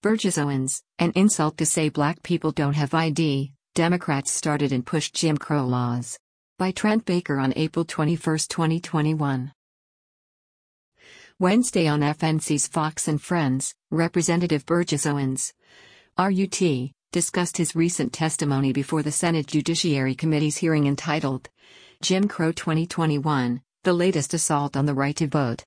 Burgess Owens, an insult to say black people don't have ID, Democrats started and pushed Jim Crow laws. By Trent Baker on April 21, 2021. Wednesday on FNC's Fox and Friends, Representative Burgess Owens, RUT, discussed his recent testimony before the Senate Judiciary Committee's hearing entitled, Jim Crow 2021, the latest assault on the right to vote.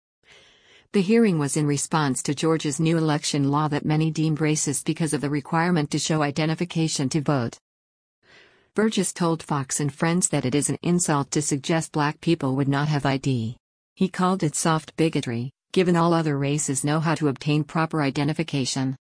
The hearing was in response to Georgia's new election law that many deemed racist because of the requirement to show identification to vote. Burgess told Fox and Friends that it is an insult to suggest black people would not have ID. He called it soft bigotry, given all other races know how to obtain proper identification.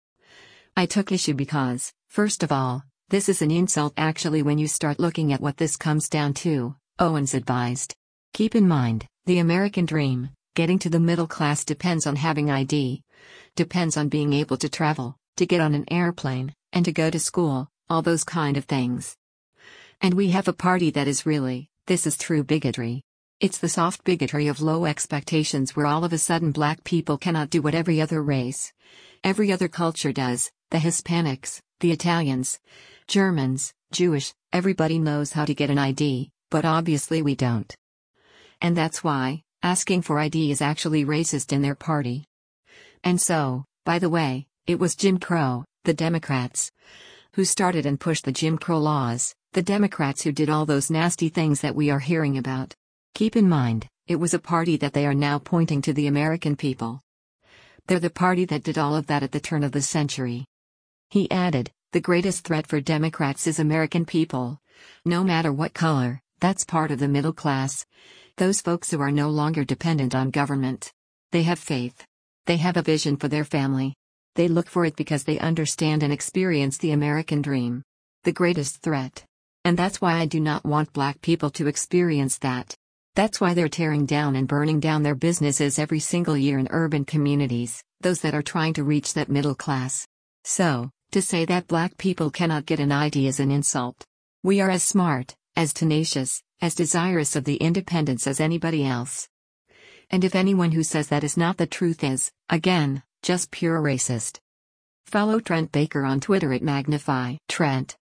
I took issue because, first of all, this is an insult actually when you start looking at what this comes down to, Owens advised. Keep in mind, the American dream, getting to the middle class depends on having ID, depends on being able to travel, to get on an airplane, and to go to school, all those kind of things. And we have a party that is really, this is true bigotry. It's the soft bigotry of low expectations where all of a sudden black people cannot do what every other race, every other culture does, the Hispanics, the Italians, Germans, Jewish, everybody knows how to get an ID, but obviously we don't. And that's why, asking for ID is actually racist in their party. And so, by the way, it was Jim Crow, the Democrats, who started and pushed the Jim Crow laws, the Democrats who did all those nasty things that we are hearing about. Keep in mind, it was a party that they are now pointing to the American people. They're the party that did all of that at the turn of the century. He added, the greatest threat for Democrats is American people. No matter what color, that's part of the middle class. Those folks who are no longer dependent on government. They have faith. They have a vision for their family. They look for it because they understand and experience the American dream. The greatest threat. And that's why I do not want black people to experience that. That's why they're tearing down and burning down their businesses every single year in urban communities, those that are trying to reach that middle class. So, to say that black people cannot get an ID is an insult. We are as smart, as tenacious, as desirous of the independence as anybody else. And if anyone who says that is not the truth is, again, just pure racist. Follow Trent Baker on Twitter at Magnify Trent.